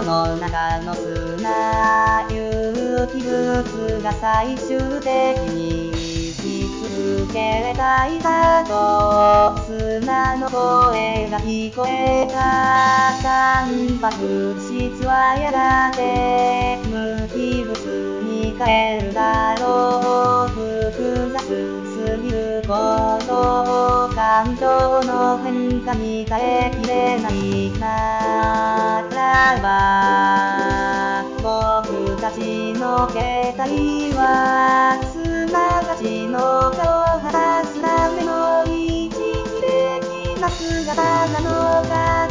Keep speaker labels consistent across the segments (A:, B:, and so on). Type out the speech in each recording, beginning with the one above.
A: の中の砂有機物が最終的に生き続けたいだと砂の声が聞こえた。タンパク質はやがて無機物に変えるだろう。複雑すぎることを感情の変化に耐えきれないならば、僕たちの形態はすなわちの顔を晴らすための一時的な姿なのか。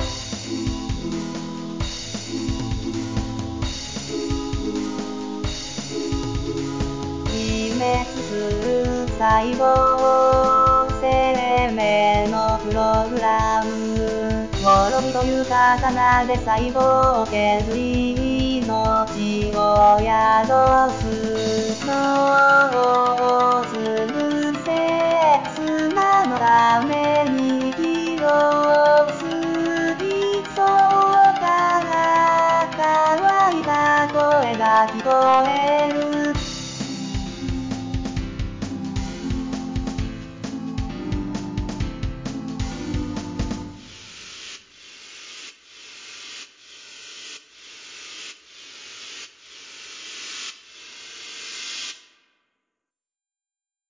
A: 死滅する細胞、生命のプログラム、滅びという刀で細胞を削り命を宿すのを潰せ、砂のために